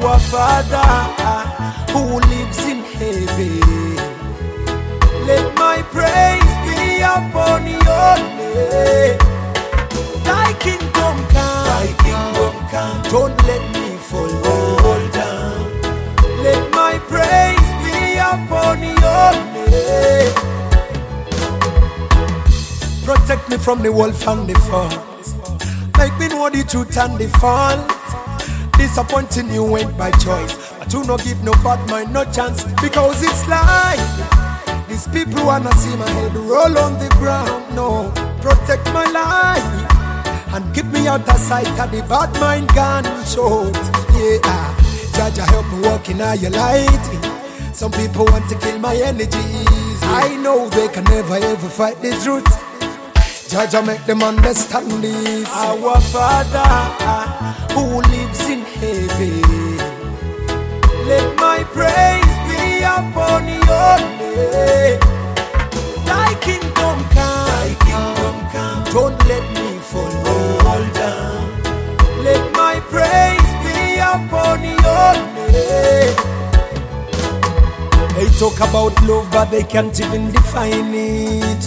Our Father who lives in heaven, let my praise be upon your name. Thy kingdom come, thy kingdom come. Don't let me fall down. Let my praise be upon your name. Protect me from the wolf and the fox. Make me know the truth and the false. Disappointing you ain't by choice, but you no give no bad mind no chance, because it's life. These people wanna see my head roll on the ground. No, protect my life and keep me out of sight of the bad mind gun short. Yeah, Jaja help me walk in all your light. Some people want to kill my energies. I know they can never ever fight the truth. Jaja make them understand this. Our Father who lives in heaven, let my praise be upon your name. Thy kingdom come, thy kingdom come. Don't let me fall down. Let my praise be upon your name. They talk about love, but they can't even define it.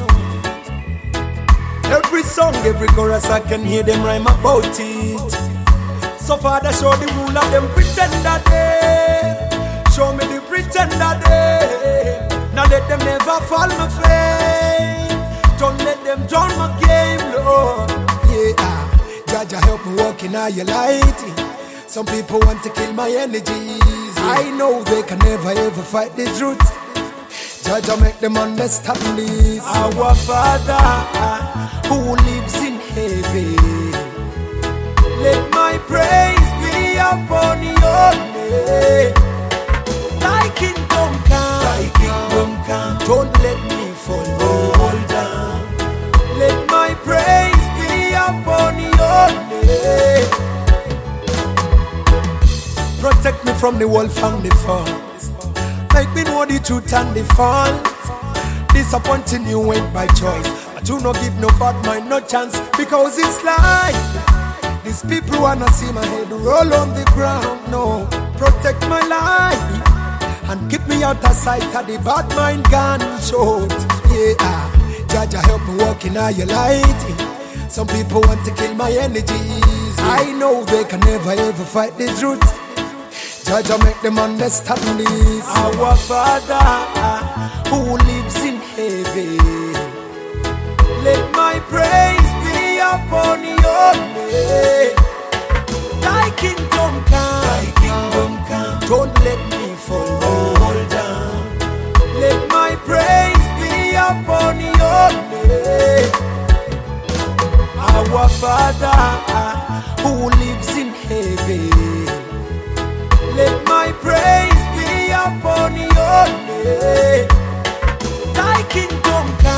Every song, every chorus, I can hear them rhyme about it. So Father, show the rule of them pretender day. Show me the pretender day. Now let them never fall my flame. Don't let them drown my game, Lord. Yeah, Jaja help me walk in all your light. Some people want to kill my energies. I know they can never ever fight the truth. Jaja make them understand this. Our Father who lives in heaven, let my praise be upon your name. Thy kingdom come, thy kingdom come. Don't let me fall down. Let my praise be upon your name. Protect me from the wolf and the fox. Make me know the truth and the false. Disappointing you ain't by choice, but you no give no bad mind no chance, because it's life. These people wanna see my head roll on the ground. No, protect my life and keep me out of sight of the bad mind gun short. Yeah, Jaja help me walk in all your light. Some people want to kill my energies. I know they can never ever fight the truth. Jaja make them understand this. Our Father who lives in heaven, let my praise be upon your name. Thy kingdom come, thy kingdom come. Don't let me fall down. Let my praise be upon your name. Our Father who lives in heaven, let my praise be upon your name. Thy kingdom come.